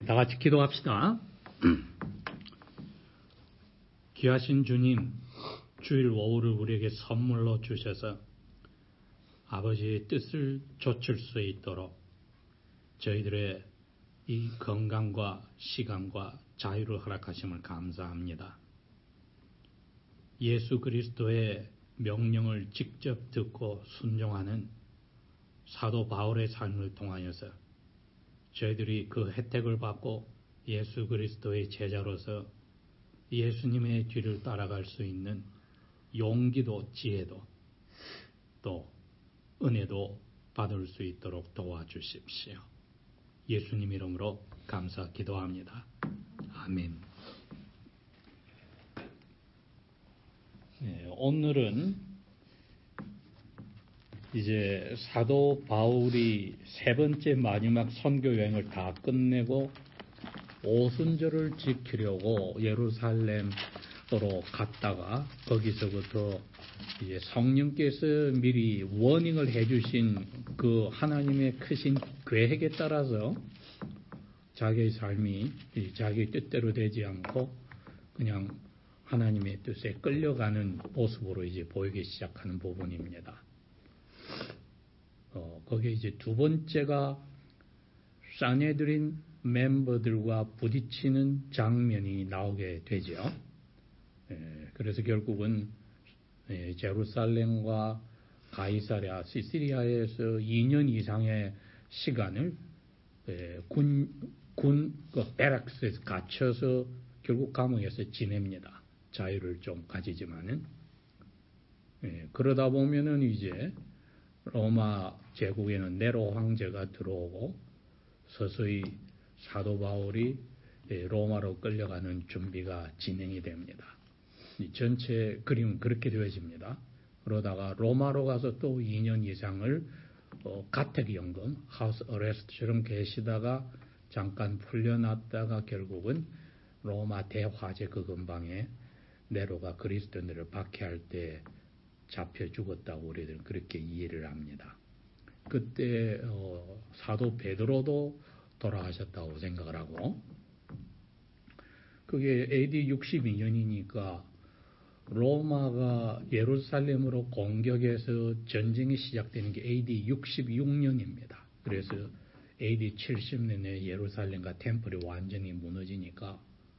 다 같이 기도합시다. 귀하신 주님, 주일 오후를 우리에게 선물로 주셔서 아버지의 뜻을 좇을 수 있도록 저희들의 이 건강과 시간과 자유를 허락하심을 감사합니다. 예수 그리스도의 명령을 직접 듣고 순종하는 사도 바울의 삶을 통하여서 저희들이 그 혜택을 받고 예수 그리스도의 제자로서 예수님의 뒤를 따라갈 수 있는 용기도 지혜도 또 은혜도 받을 수 있도록 도와주십시오. 예수님 이름으로 감사 기도합니다. 아멘. 네, 오늘은 이제 사도 바울이 세 번째 마지막 선교 여행을 다 끝내고 오순절을 지키려고 예루살렘으로 갔다가 거기서부터 이제 성령께서 미리 워닝을 해주신 그 하나님의 크신 계획에 따라서 자기의 삶이 자기 뜻대로 되지 않고 그냥 하나님의 뜻에 끌려가는 모습으로 이제 보이기 시작하는 부분입니다. 거기에 이제 두 번째가 사네드린 멤버들과 부딪히는 장면이 나오게 되죠. 그래서 결국은 제루살렘과 가이사랴, 시시리아에서 2년 이상의 시간을 베락스에서 갇혀서 결국 감옥에서 지냅니다. 자유를 좀 가지지만은. 그러다 보면은 이제 로마 제국에는 네로 황제가 들어오고 서서히 사도 바울이 로마로 끌려가는 준비가 진행이 됩니다. 이 전체 그림은 그렇게 되어집니다. 그러다가 로마로 가서 또 2년 이상을 가택연금, 하우스 어레스트처럼 계시다가 잠깐 풀려났다가 결국은 로마 대화재 그 근방에 네로가 그리스도인들을 박해할 때 잡혀 죽었다고 우리들은 그렇게 이해를 합니다. 그때 사도 베드로도 돌아가셨다고 생각을 하고, 그게 AD 62년이니까 로마가 예루살렘으로 공격해서 전쟁이 시작되는 게 AD 66년입니다. 그래서 AD 70년에 예루살렘과 템플이 완전히 무너지니까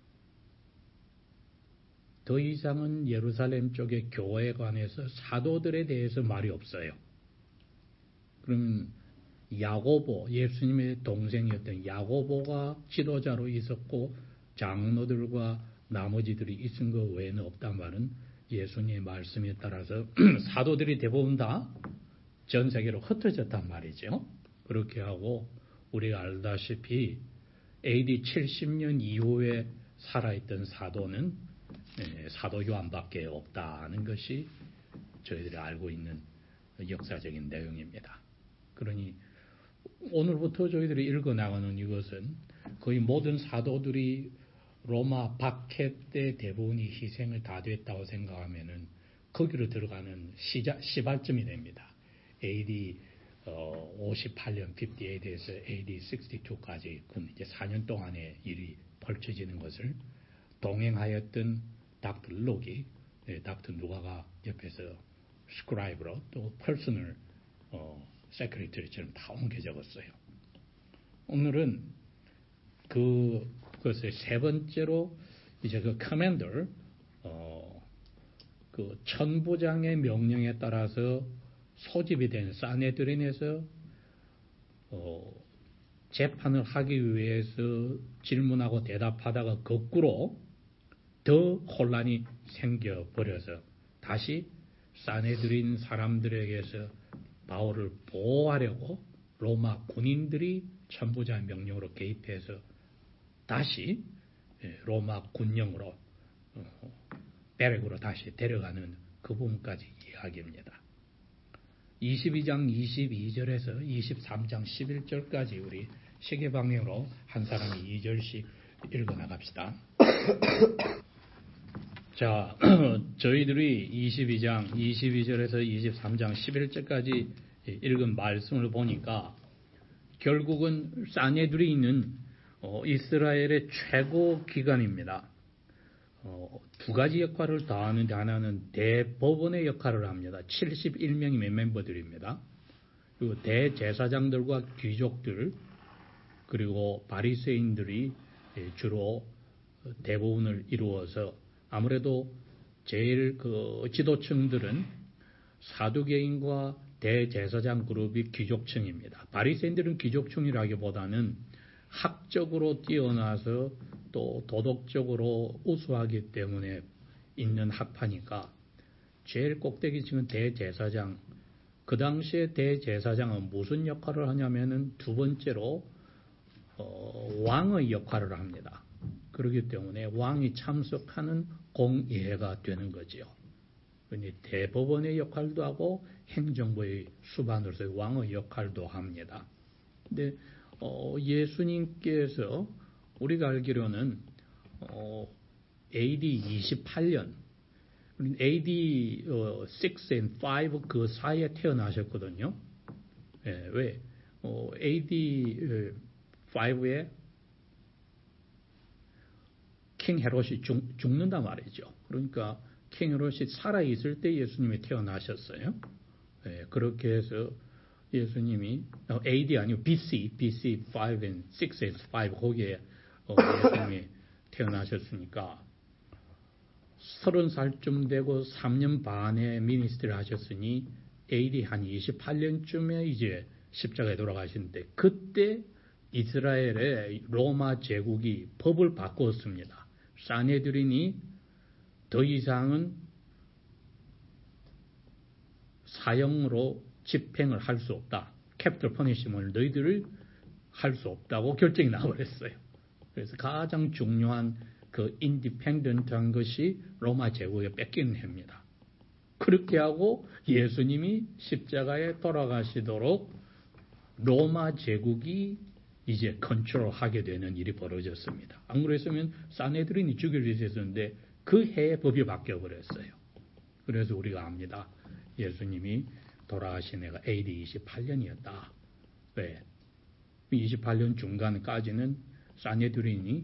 더 이상은 예루살렘 쪽의 교회에 관해서 사도들에 대해서 말이 없어요. 그러면 야고보, 예수님의 동생이었던 야고보가 지도자로 있었고 장로들과 나머지들이 있은 것 외에는 없단 말은 예수님의 말씀에 따라서 사도들이 대부분 다 전 세계로 흩어졌단 말이죠. 그렇게 하고 우리가 알다시피 AD 70년 이후에 살아있던 사도는 사도 요한밖에 없다는 것이 저희들이 알고 있는 역사적인 내용입니다. 그러니 오늘부터 저희들이 읽어나가는 이것은 거의 모든 사도들이 로마 박해 때 대부분이 희생을 다 됐다고 생각하면은 거기로 들어가는 시발점이 됩니다. AD 58년 58에서 AD 62까지 그 이제 4년 동안의 일이 펼쳐지는 것을 동행하였던 닥터 룩이, 닥터 누가가 옆에서 스크라이브로 또 퍼스널 세크리터리처럼 다 옮겨 적었어요. 오늘은 그것의 세 번째로 이제 그 커맨더, 그 천부장의 명령에 따라서 소집이 된 사네드린에서 재판을 하기 위해서 질문하고 대답하다가 거꾸로 더 혼란이 생겨버려서 다시 사네드린 사람들에게서 바울을 보호하려고 로마 군인들이 천부장의 명령으로 개입해서 다시 로마 군령으로 베렉으로 다시 데려가는 그 부분까지 이야기입니다. 22장 22절에서 23장 11절까지 우리 시계방향으로 한 사람이 2절씩 읽어나갑시다. 자, 저희들이 22장 22절에서 23장 11절까지 읽은 말씀을 보니까 결국은 사네드린은 이스라엘의 최고 기관입니다. 두 가지 역할을 다하는데 하나는 대법원의 역할을 합니다. 71명의 멤버들입니다. 그리고 대제사장들과 귀족들 그리고 바리새인들이 주로 대부분을 이루어서 아무래도 제일 지도층들은 사두개인과 대제사장 그룹이 귀족층입니다. 바리새인들은 귀족층이라기보다는 학적으로 뛰어나서 또 도덕적으로 우수하기 때문에 있는 학파니까 제일 꼭대기층은 대제사장. 그 당시에 대제사장은 무슨 역할을 하냐면은 두 번째로 왕의 역할을 합니다. 그렇기 때문에 왕이 참석하는 공의회가 되는 거지요. 대법원의 역할도 하고 행정부의 수반으로서 왕의 역할도 합니다. 근데 예수님께서 우리가 알기로는 AD 28년, AD 6 and 5 그 사이에 태어나셨거든요. 예, 왜? AD 5에 킹 헤롯이 죽는단 말이죠. 그러니까 킹 헤롯이 살아있을 때 예수님이 태어나셨어요. 예, 그렇게 해서 예수님이 AD 아니고 BC 5 and 6 and 5 거기에 예수님이 태어나셨으니까 30살쯤 되고 3년 반의 미니스트를 하셨으니 AD 한 28년쯤에 이제 십자가에 돌아가시는데 그때 이스라엘의 로마 제국이 법을 바꾸었습니다. 사네드린이 더 이상은 사형으로 집행을 할 수 없다. 캐피털 퍼니시먼을 너희들을 할 수 없다고 결정이 나버렸어요. 그래서 가장 중요한 그 인디펜던트한 것이 로마 제국에 뺏기는 해입니다. 그렇게 하고 예수님이 십자가에 돌아가시도록 로마 제국이 이제 컨트롤하게 되는 일이 벌어졌습니다. 안 그랬으면 사네드린이 죽일 수 있었는데 그 해에 법이 바뀌어버렸어요. 그래서 우리가 압니다. 예수님이 돌아가신 해가 AD 28년이었다. 왜? 28년 중간까지는 사네드린이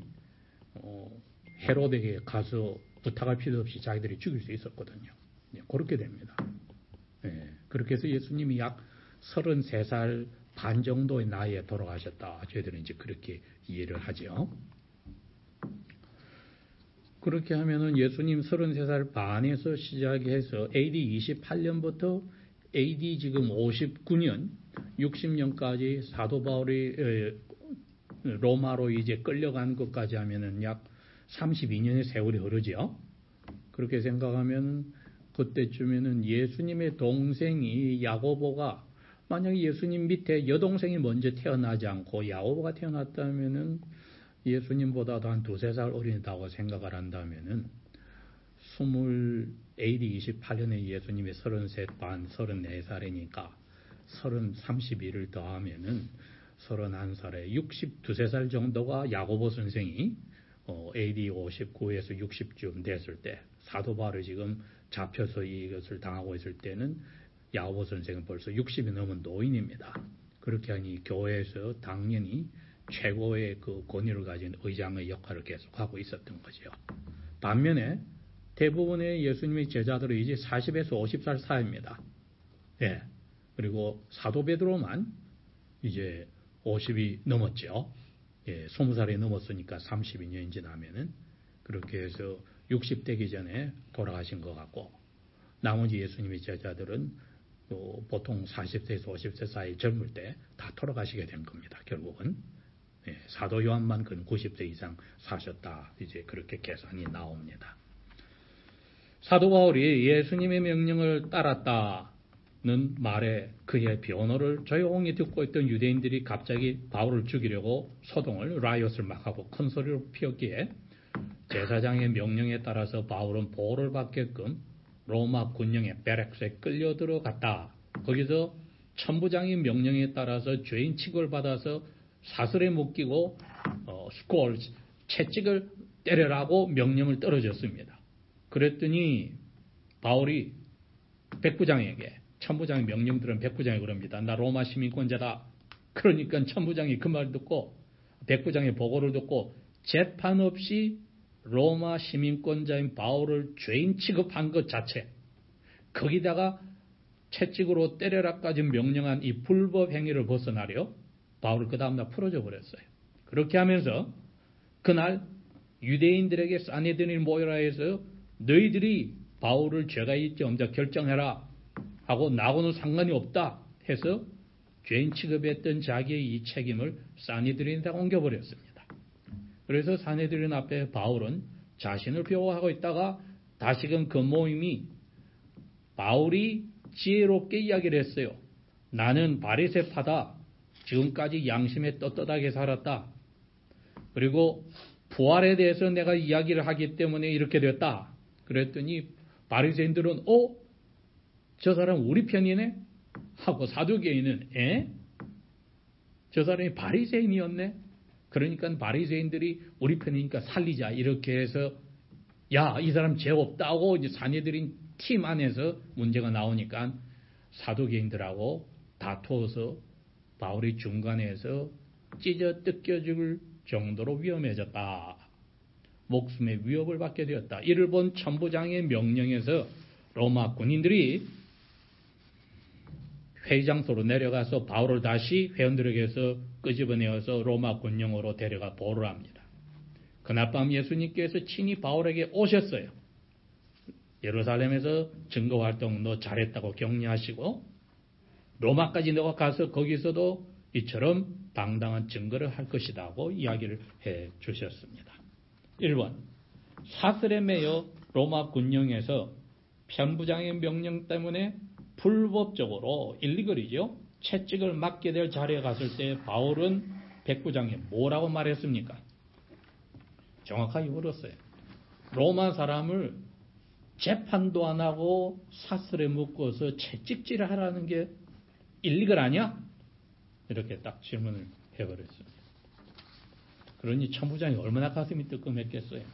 헤롯에게 가서 부탁할 필요 없이 자기들이 죽일 수 있었거든요. 그렇게 됩니다. 그렇게 해서 예수님이 약 33살 반 정도의 나이에 돌아가셨다. 저희들은 이제 그렇게 이해를 하죠. 그렇게 하면은 예수님 33살 반에서 시작해서 AD 28년부터 AD 지금 59년, 60년까지 사도 바울이 로마로 이제 끌려간 것까지 하면은 약 32년의 세월이 흐르죠. 그렇게 생각하면 그때쯤에는 예수님의 동생이 야고보가 만약에 예수님 밑에 여동생이 먼저 태어나지 않고 야고보가 태어났다면은 예수님보다도 한 2-3살 어리다고 생각을 한다면은 AD 28년에 예수님이 33 반, 34살이니까 32를 더하면은 31살에 62-3살 정도가 야고보 선생이 AD 59에서 60쯤 됐을 때 사도 바울이 지금 잡혀서 이것을 당하고 있을 때는 야고보 선생은 벌써 60이 넘은 노인입니다. 그렇게 하니 교회에서 당연히 최고의 그 권위를 가진 의장의 역할을 계속하고 있었던 거죠. 반면에 대부분의 예수님의 제자들은 이제 40에서 50살 사이입니다. 예. 그리고 사도 베드로만 이제 50이 넘었죠. 예, 20살이 넘었으니까 32년이 지나면은 그렇게 해서 60 되기 전에 돌아가신 것 같고 나머지 예수님의 제자들은 보통 40세에서 50세 사이 젊을 때 다 돌아가시게 된 겁니다. 결국은 예, 사도 요한만 근 90세 이상 사셨다. 이제 그렇게 계산이 나옵니다. 사도 바울이 예수님의 명령을 따랐다는 말에 그의 변호를 조용히 듣고 있던 유대인들이 갑자기 바울을 죽이려고 소동을 라이엇을 막 하고 큰 소리로 피웠기에 제사장의 명령에 따라서 바울은 보호를 받게끔 로마 군령의 베렉스에 끌려 들어갔다. 거기서 천부장의 명령에 따라서 죄인 취급을 받아서 사슬에 묶이고 채찍을 때려라고 명령을 떨어졌습니다. 그랬더니 바울이 백부장에게 천부장의 명령 들은 백부장이 그럽니다. 나 로마 시민권자다. 그러니까 천부장이 그 말 듣고 백부장의 보고를 듣고 재판 없이 로마 시민권자인 바울을 죄인 취급한 것 자체, 거기다가 채찍으로 때려라까지 명령한 이 불법 행위를 벗어나려 바울을 그 다음날 풀어줘 버렸어요. 그렇게 하면서 그날 유대인들에게 사내들인 모여라 해서 너희들이 바울을 죄가 있지 없는지 결정해라 하고 나하고는 상관이 없다 해서 죄인 취급했던 자기의 이 책임을 사내들인에게 옮겨버렸습니다. 그래서 사내들인 앞에 바울은 자신을 비호하고 있다가 다시금 그 모임이 바울이 지혜롭게 이야기를 했어요. 나는 바리새파다. 지금까지 양심에 떳떳하게 살았다. 그리고 부활에 대해서 내가 이야기를 하기 때문에 이렇게 됐다. 그랬더니 바리새인들은 저 사람 우리 편이네? 하고 사두개인은 저 사람이 바리새인이었네? 그러니까 바리새인들이 우리 편이니까 살리자 이렇게 해서 야, 이 사람 죄 없다고 이제 사내들인 팀 안에서 문제가 나오니까 사두개인들하고 다투어서 바울이 중간에서 찢어 뜯겨 죽을 정도로 위험해졌다. 목숨의 위협을 받게 되었다. 이를 본 천부장의 명령에서 로마 군인들이 회의장소로 내려가서 바울을 다시 회원들에게서 끄집어내어서 로마 군용으로 데려가 보호를 합니다. 그날 밤 예수님께서 친히 바울에게 오셨어요. 예루살렘에서 증거활동 너 잘했다고 격려하시고 로마까지 너가 가서 거기서도 이처럼 당당한 증거를 할 것이라고 이야기를 해 주셨습니다. 1번 사슬에 매여 로마 군령에서 편부장의 명령 때문에 불법적으로 일리거리죠. 채찍을 맞게 될 자리에 갔을 때 바울은 백부장에 뭐라고 말했습니까? 정확하게 물었어요. 로마 사람을 재판도 안 하고 사슬에 묶어서 채찍질을 하라는 게 일리걸 아니야? 이렇게 딱 질문을 해버렸습니다. 그러니 천부장이 얼마나 가슴이 뜨끔했겠어요.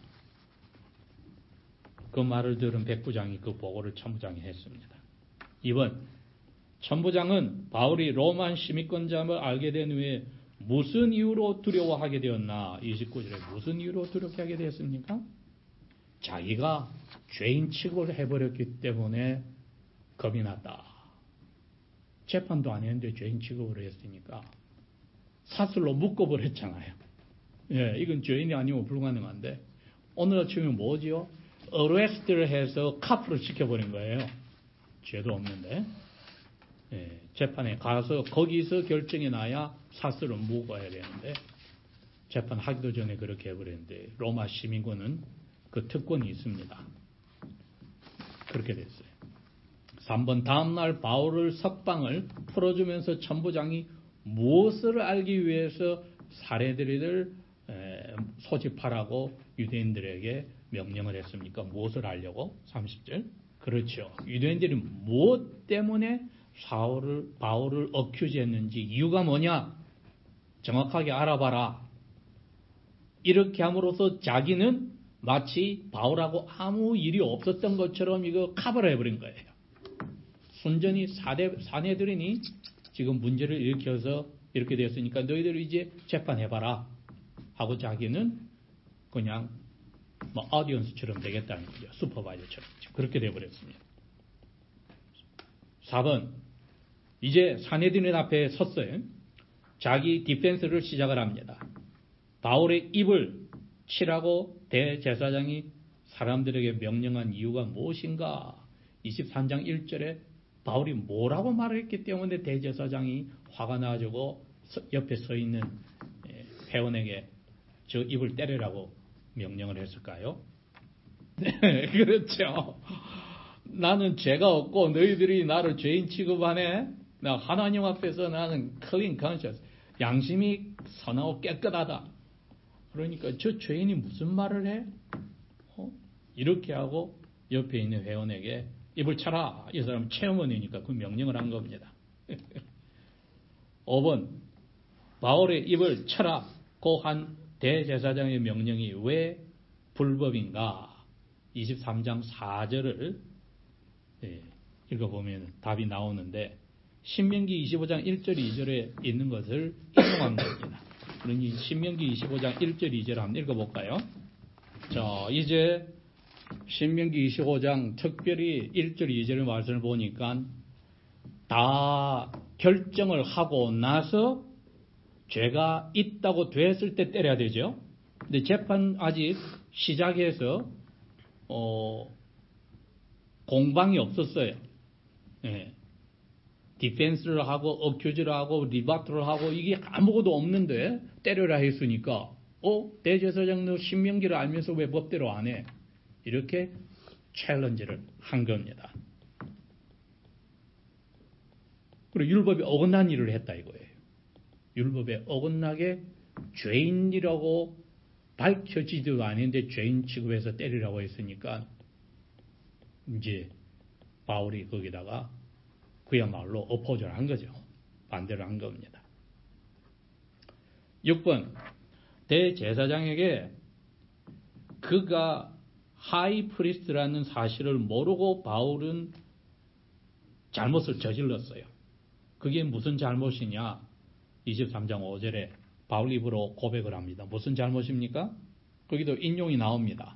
그 말을 들은 백부장이 그 보고를 천부장이 했습니다. 2번 천부장은 바울이 로마 시민권자임을 알게 된 후에 무슨 이유로 두려워하게 되었나? 29절에 무슨 이유로 두렵게 하게 되었습니까? 자기가 죄인 취급을 해버렸기 때문에 겁이 났다. 재판도 안 했는데 죄인 취급을 했으니까 사슬로 묶어버렸잖아요. 이건 죄인이 아니면 불가능한데 오늘 아침에 뭐지요? 어레스트를 해서 카프를 시켜버린 거예요. 죄도 없는데 재판에 가서 거기서 결정이 나야 사슬을 묶어야 되는데 재판하기도 전에 그렇게 해버렸는데 로마 시민권은 그 특권이 있습니다. 그렇게 됐어요. 3번 다음날 바울을 석방을 풀어주면서 천부장이 무엇을 알기 위해서 사례들을 소집하라고 유대인들에게 명령을 했습니까? 무엇을 알려고? 30절. 그렇죠. 유대인들이 무엇 때문에 바울을 어큐즈했는지 이유가 뭐냐? 정확하게 알아봐라. 이렇게 함으로써 자기는 마치 바울하고 아무 일이 없었던 것처럼 이거 커버를 해버린 거예요. 순전히 사내들이니 지금 문제를 일으켜서 이렇게 됐으니까 너희들 이제 재판해봐라 하고 자기는 그냥 오디언스처럼 되겠다는 거죠. 슈퍼바이저처럼. 그렇게 돼버렸습니다. 4번 이제 사내들인 앞에 섰어요. 자기 디펜스를 시작을 합니다. 바울의 입을 치라고 대제사장이 사람들에게 명령한 이유가 무엇인가? 23장 1절에 바울이 뭐라고 말을 했기 때문에 대제사장이 화가 나가지고 옆에 서 있는 회원에게 저 입을 때리라고 명령을 했을까요? 네, 그렇죠. 나는 죄가 없고 너희들이 나를 죄인 취급하네. 나 하나님 앞에서 나는 clean conscious, 양심이 선하고 깨끗하다. 그러니까 저 죄인이 무슨 말을 해? 이렇게 하고 옆에 있는 회원에게 입을 차라. 이 사람은 체험원이니까 그 명령을 한 겁니다. 5번 바울의 입을 차라고 한 대제사장의 명령이 왜 불법인가? 23장 4절을 읽어보면 답이 나오는데 신명기 25장 1절 2절에 있는 것을 인용한 겁니다. 그러니 신명기 25장 1절 2절 한번 읽어볼까요? 자, 이제 신명기 25장 특별히 1절 2절 말씀을 보니까 다 결정을 하고 나서 죄가 있다고 됐을 때 때려야 되죠. 근데 재판 아직 시작해서 공방이 없었어요. 예. 디펜스를 하고 어큐즈를 하고 리바트를 하고 이게 아무것도 없는데 때려라 했으니까 대제사장 너 신명기를 알면서 왜 법대로 안 해? 이렇게 챌린지를 한 겁니다. 그리고 율법에 어긋난 일을 했다 이거예요. 율법에 어긋나게 죄인이라고 밝혀지지도 않은데 죄인 취급해서 때리라고 했으니까 이제 바울이 거기다가 그야말로 어포즈를 한 거죠. 반대를 한 겁니다. 6번 대제사장에게 그가 하이프리스트라는 사실을 모르고 바울은 잘못을 저질렀어요. 그게 무슨 잘못이냐? 23장 5절에 바울 입으로 고백을 합니다. 무슨 잘못입니까? 거기도 인용이 나옵니다.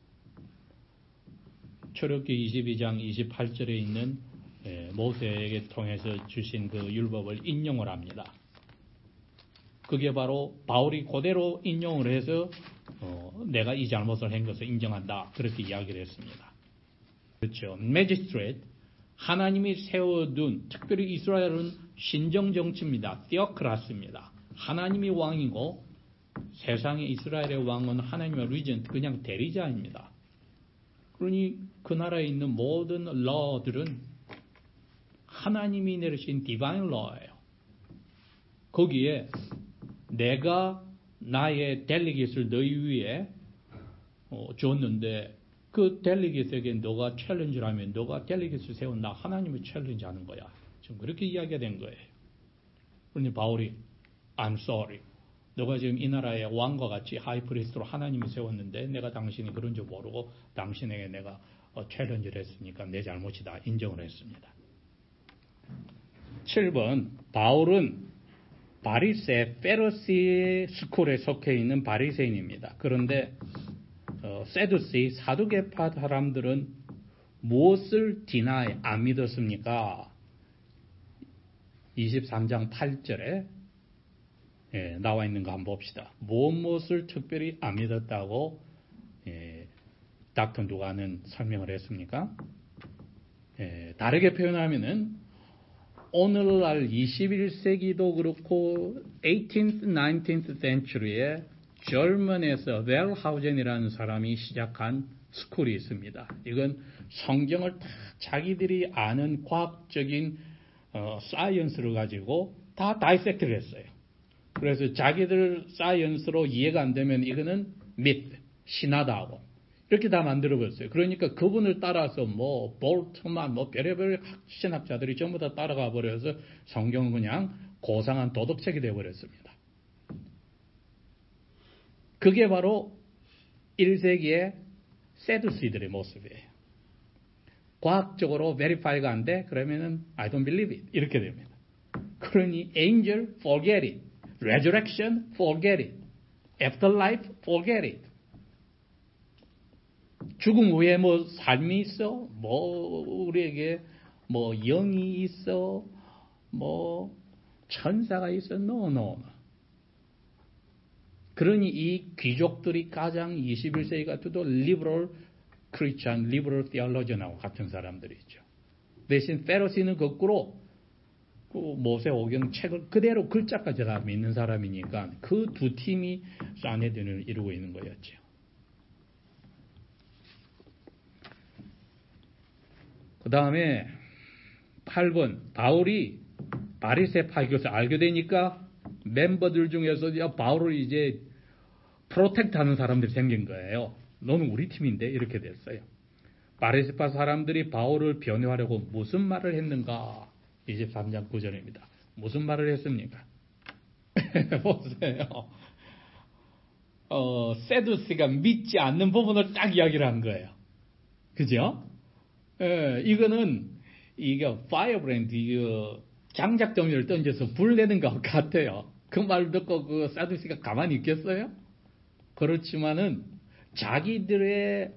출애굽기 22장 28절에 있는 모세에게 통해서 주신 그 율법을 인용을 합니다. 그게 바로 바울이 그대로 인용을 해서 내가 이 잘못을 한 것을 인정한다. 그렇게 이야기를 했습니다. 그렇죠. 매지스트레이트, 하나님이 세워둔, 특별히 이스라엘은 신정정치입니다. 테오크라스입니다. 하나님이 왕이고 세상의 이스라엘의 왕은 하나님의 리전트, 그냥 대리자입니다. 그러니 그 나라에 있는 모든 러들은 하나님이 내리신 디바인 러예요. 거기에 내가 나의 델리게이트를 너희 위에 줬는데 그 델리게이트에게 너가 챌린지를 하면 너가 델리게이트를 세운 나 하나님을 챌린지하는 거야. 지금 그렇게 이야기가 된 거예요. 그러니 바울이 I'm sorry. 너가 지금 이 나라의 왕과 같이 하이프리스트로 하나님이 세웠는데 내가 당신이 그런 줄 모르고 당신에게 내가 챌린지를 했으니까 내 잘못이다. 인정을 했습니다. 7번 바울은 바리새 페르시 스쿨에 속해 있는 바리새인입니다. 그런데 세두시 사두개파 사람들은 무엇을 디나이 안 믿었습니까? 23장 8절에 나와 있는 거 한번 봅시다. 무엇을 특별히 안 믿었다고 닥터 누가는 설명을 했습니까? 다르게 표현하면은 오늘날 21세기도 그렇고 18th, 19th century에 절먼에서 웰하우젠이라는 사람이 시작한 스쿨이 있습니다. 이건 성경을 다 자기들이 아는 과학적인 사이언스를 가지고 다 다이섹트를 했어요. 그래서 자기들 사이언스로 이해가 안 되면 이거는 미트, 신하다 하고 이렇게 다 만들어버렸어요. 그러니까 그분을 따라서 볼트만 별의별 신학자들이 전부 다 따라가 버려서 성경은 그냥 고상한 도덕책이 되어버렸습니다. 그게 바로 1세기의 세두시들의 모습이에요. 과학적으로 베리파이가 안 돼? 그러면은 I don't believe it. 이렇게 됩니다. 그러니 angel, forget it. resurrection, forget it. afterlife, forget it. 죽음 후에 삶이 있어? 우리에게 영이 있어? 천사가 있어? No. 그러니 이 귀족들이 가장 21세기 같아도 liberal Christian, liberal theologian하고 같은 사람들이죠. 대신 페르시는 거꾸로 그 모세오경 책을 그대로 글자까지 다 믿는 사람이니까 그 두 팀이 사네드린을 이루고 있는 거였죠. 그 다음에 8번 바울이 바리새파인 것을 알게 되니까 멤버들 중에서 바울을 이제 프로텍트하는 사람들이 생긴 거예요. 너는 우리 팀인데 이렇게 됐어요. 바리새파 사람들이 바울을 변호하려고 무슨 말을 했는가? 23장 9절입니다. 무슨 말을 했습니까? 보세요. 세두스가 믿지 않는 부분을 딱 이야기를 한 거예요. 그죠? 이게 파이어브랜드 장작더미를 던져서 불 내는 것 같아요. 그 말 듣고 그 사두시가 가만히 있겠어요? 그렇지만은 자기들의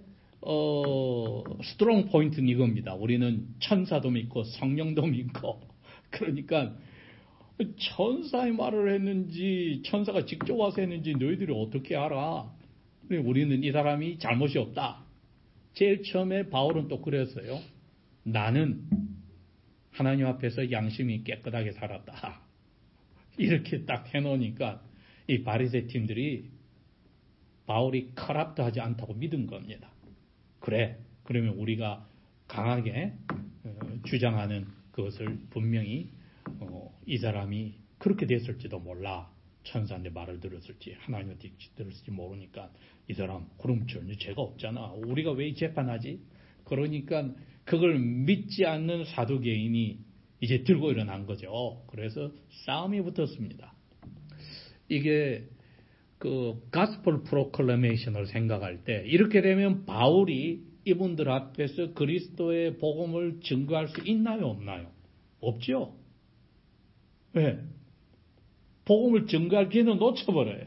스트롱 포인트는 이겁니다. 우리는 천사도 믿고 성령도 믿고 그러니까 천사의 말을 했는지 천사가 직접 와서 했는지 너희들이 어떻게 알아? 우리는 이 사람이 잘못이 없다. 제일 처음에 바울은 또 그랬어요. 나는 하나님 앞에서 양심이 깨끗하게 살았다. 이렇게 딱 해놓으니까 이 바리새 팀들이 바울이 커럽트하지 않다고 믿은 겁니다. 그래, 그러면 우리가 강하게 주장하는 그것을 분명히 이 사람이 그렇게 됐을지도 몰라. 천사한테 말을 들었을지 하나님한테 들었을지 모르니까 이 사람 그럼 전혀 죄가 없잖아. 우리가 왜 재판하지? 그러니까 그걸 믿지 않는 사두개인이 이제 들고 일어난 거죠. 그래서 싸움이 붙었습니다. 이게 그 가스펠 프로클레메이션을 생각할 때 이렇게 되면 바울이 이분들 앞에서 그리스도의 복음을 증거할 수 있나요? 없나요? 없죠. 왜? 복음을 증거할 기회는 놓쳐버려요.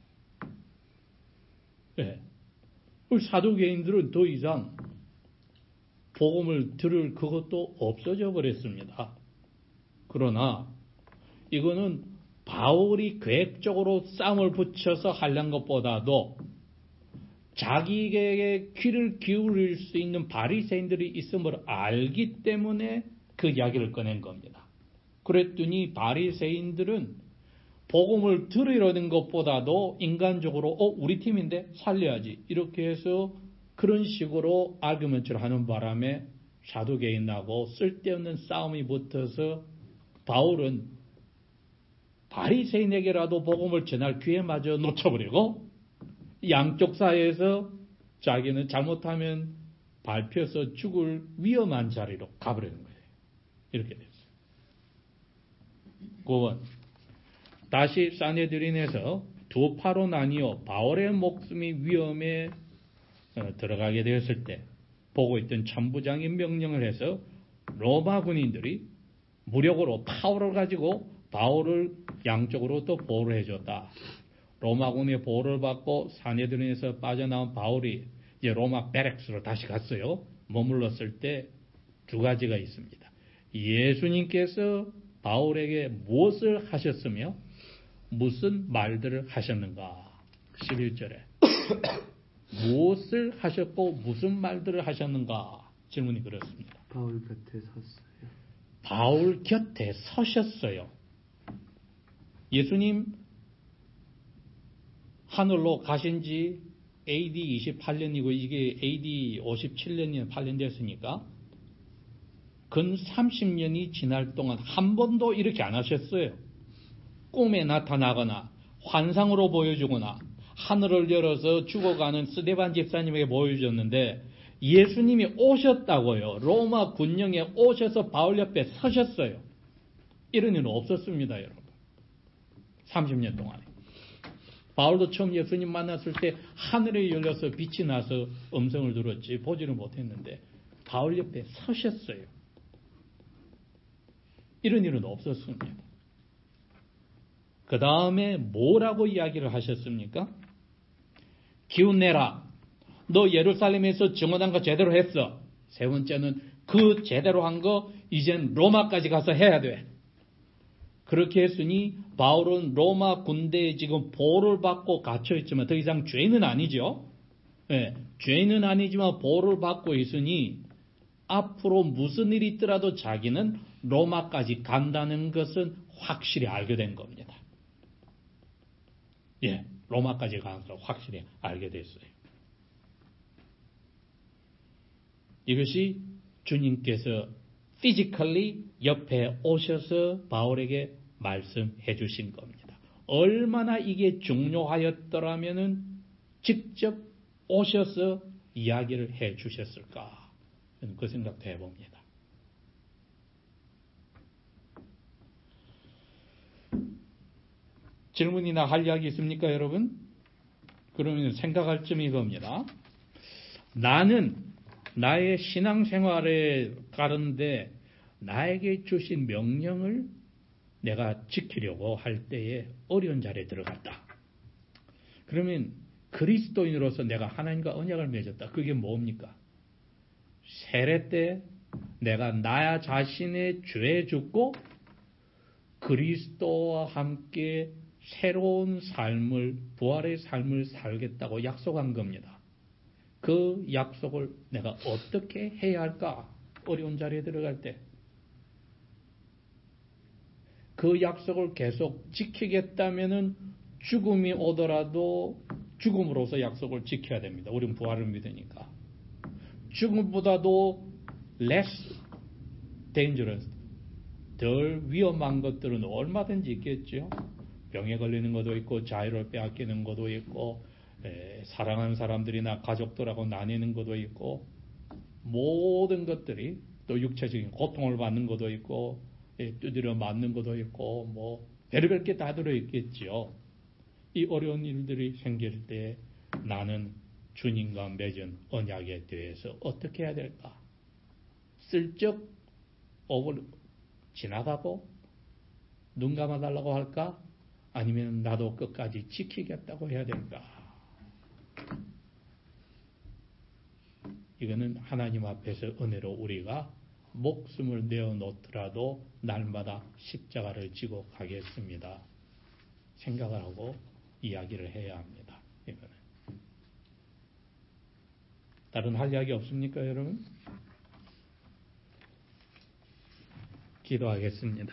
왜? 사두개인들은 더 이상 복음을 들을 그것도 없어져 버렸습니다. 그러나 이거는 바울이 계획적으로 싸움을 붙여서 하려는 것보다도 자기에게 귀를 기울일 수 있는 바리새인들이 있음을 알기 때문에 그 이야기를 꺼낸 겁니다. 그랬더니 바리새인들은 복음을 들으려는 것보다도 인간적으로 우리 팀인데 살려야지 이렇게 해서 그런 식으로 아규먼트를 하는 바람에 사두개인하고 쓸데없는 싸움이 붙어서 바울은 바리새인에게라도 복음을 전할 기회마저 놓쳐버리고 양쪽 사이에서 자기는 잘못하면 밟혀서 죽을 위험한 자리로 가버리는 거예요. 이렇게 됐어요. 9번 다시 사네드린에서 두 파로 나뉘어 바울의 목숨이 위험에 들어가게 되었을 때 보고 있던 천부장이 명령을 해서 로마 군인들이 무력으로 파워를 가지고 바울을 양쪽으로 또 보호를 해줬다. 로마군의 보호를 받고 사네드린에서 빠져나온 바울이 이제 로마 베렉스로 다시 갔어요. 머물렀을 때 두 가지가 있습니다. 예수님께서 바울에게 무엇을 하셨으며 무슨 말들을 하셨는가? 11절에 무엇을 하셨고 무슨 말들을 하셨는가? 질문이 그렇습니다. 바울 곁에 섰어요. 바울 곁에 서셨어요. 예수님 하늘로 가신 지 AD 28년이고 이게 AD 57년이 8년 됐으니까 근 30년이 지날 동안 한 번도 이렇게 안 하셨어요. 꿈에 나타나거나 환상으로 보여주거나 하늘을 열어서 죽어가는 스데반 집사님에게 보여줬는데 예수님이 오셨다고요. 로마 군령에 오셔서 바울 옆에 서셨어요. 이런 일은 없었습니다, 여러분. 30년 동안에. 바울도 처음 예수님 만났을 때 하늘에 열려서 빛이 나서 음성을 들었지 보지를 못했는데 바울 옆에 서셨어요. 이런 일은 없었습니다. 그 다음에 뭐라고 이야기를 하셨습니까? 기운 내라. 너 예루살렘에서 증언한 거 제대로 했어. 세 번째는 그 제대로 한 거 이젠 로마까지 가서 해야 돼. 그렇게 했으니 바울은 로마 군대에 지금 보호를 받고 갇혀있지만 더 이상 죄인은 아니죠. 네, 죄인은 아니지만 보호를 받고 있으니 앞으로 무슨 일이 있더라도 자기는 로마까지 간다는 것은 확실히 알게 된 겁니다. 예, 로마까지 가는 걸 확실히 알게 됐어요. 이것이 주님께서 physically 옆에 오셔서 바울에게 말씀해 주신 겁니다. 얼마나 이게 중요하였더라면은 직접 오셔서 이야기를 해 주셨을까? 그 생각도 해봅니다. 질문이나 할 이야기 있습니까, 여러분? 그러면 생각할 점이 이겁니다. 나는 나의 신앙생활에 가는데 나에게 주신 명령을 내가 지키려고 할 때에 어려운 자리에 들어갔다. 그러면 그리스도인으로서 내가 하나님과 언약을 맺었다. 그게 뭡니까? 세례 때 내가 나 자신의 죄에 죽고 그리스도와 함께 새로운 삶을, 부활의 삶을 살겠다고 약속한 겁니다. 그 약속을 내가 어떻게 해야 할까? 어려운 자리에 들어갈 때. 그 약속을 계속 지키겠다면은 죽음이 오더라도 죽음으로서 약속을 지켜야 됩니다. 우리는 부활을 믿으니까. 죽음보다도 less dangerous, 덜 위험한 것들은 얼마든지 있겠죠. 병에 걸리는 것도 있고 자유를 빼앗기는 것도 있고 사랑하는 사람들이나 가족들하고 나뉘는 것도 있고 모든 것들이 또 육체적인 고통을 받는 것도 있고 두드려 맞는 것도 있고 뭐 별의별 게 다 들어있겠죠. 이 어려운 일들이 생길 때 나는 주님과 맺은 언약에 대해서 어떻게 해야 될까? 슬쩍 지나가고 눈 감아달라고 할까? 아니면 나도 끝까지 지키겠다고 해야 될까? 이거는 하나님 앞에서 은혜로 우리가 목숨을 내어놓더라도 날마다 십자가를 지고 가겠습니다. 생각을 하고 이야기를 해야 합니다. 이거는. 다른 할 이야기 없습니까, 여러분? 기도하겠습니다.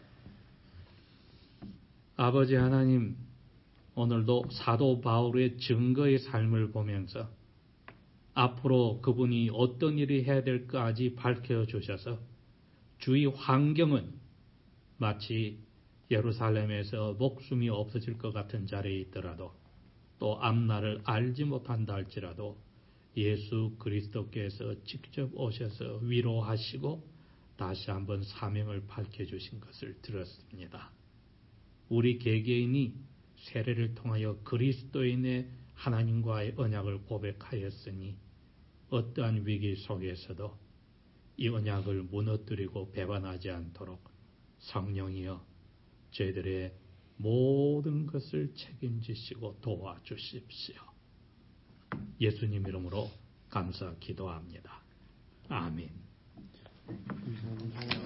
아버지 하나님, 오늘도 사도 바울의 증거의 삶을 보면서 앞으로 그분이 어떤 일을 해야 될까지 밝혀주셔서 주위 환경은 마치 예루살렘에서 목숨이 없어질 것 같은 자리에 있더라도 또 앞날을 알지 못한다 할지라도 예수 그리스도께서 직접 오셔서 위로하시고 다시 한번 사명을 밝혀주신 것을 들었습니다. 우리 개개인이 세례를 통하여 그리스도인의 하나님과의 언약을 고백하였으니 어떠한 위기 속에서도 이 언약을 무너뜨리고 배반하지 않도록 성령이여 저희들의 모든 것을 책임지시고 도와주십시오. 예수님 이름으로 감사 기도합니다. 아멘. 감사합니다.